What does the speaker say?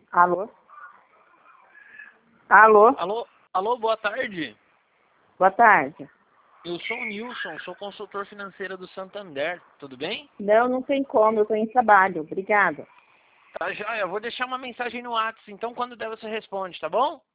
Alô? Alô? Alô, boa tarde. Boa tarde. Eu sou o Nilson, sou consultor financeiro do Santander, tudo bem? Não tem como, eu estou em trabalho. Obrigada. Tá joia, eu vou deixar uma mensagem no WhatsApp, então quando der você responde, tá bom?